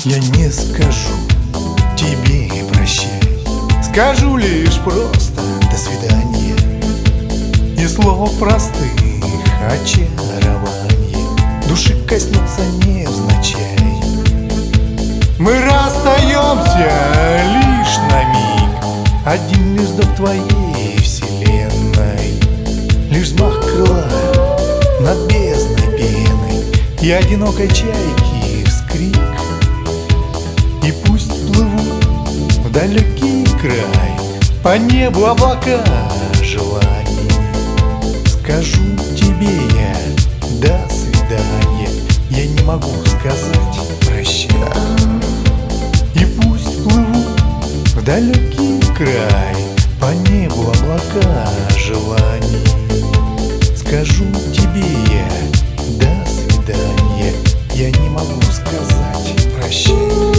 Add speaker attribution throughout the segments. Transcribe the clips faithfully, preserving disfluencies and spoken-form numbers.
Speaker 1: Я не скажу тебе прощай, скажу лишь просто до свидания. И слов простых очарование души коснется невзначай. Мы расстаемся лишь на миг, один лишь вдох твоей вселенной, лишь взмах крыла над бездной пеной и одинокой чайки вскрик. И пусть плывут в далекий край по небу облака желаний. Скажу тебе я до свидания, я не могу сказать прощай. И пусть плывут в далекий край по небу облака желаний. Скажу тебе я до свидания, я не могу сказать прощай.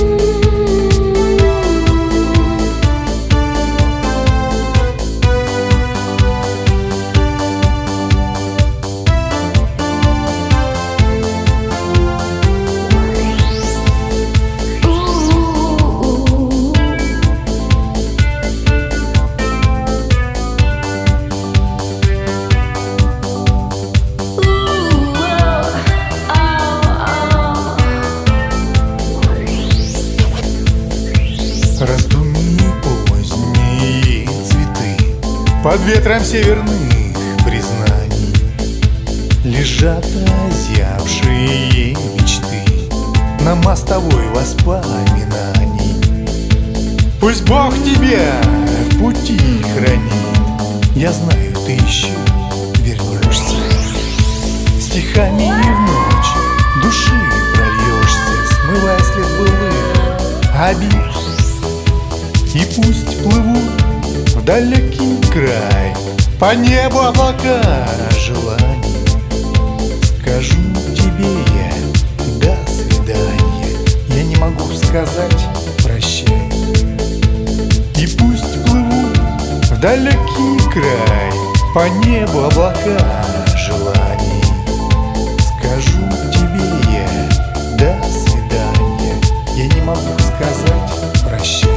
Speaker 1: Раздумьи поздние цветы под ветром северных признаний, лежат озябшие мечты на мостовой воспоминаний. Пусть Бог тебя в пути хранит, я знаю, ты еще вернешься. Стихами в ночь души прольешься, смывая след былых обид. И пусть плывут в далекий край по небу облака желаний. Скажу тебе я до свидания, я не могу сказать прощай. И пусть плывут в далекий край по небу облака желаний. Скажу тебе я до свидания, я не могу сказать прощай.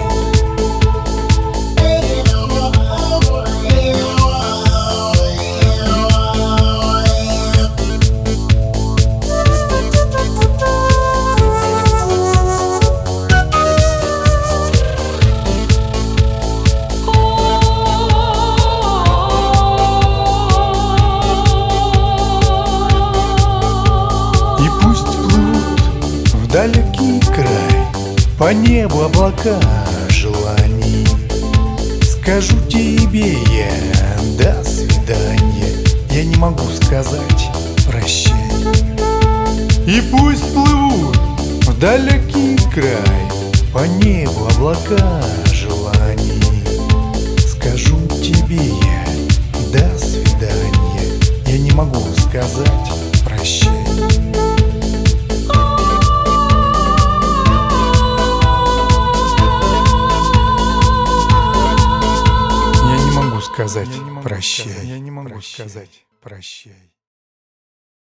Speaker 1: В далекий край по небу облака желаний. Скажу тебе я до свидания, я не могу сказать прощай. И пусть плывут в далекий край по небу облака желаний. Скажу тебе я до свидания, я не могу сказать прощай. Сказать прощай. Я не могу сказать прощай.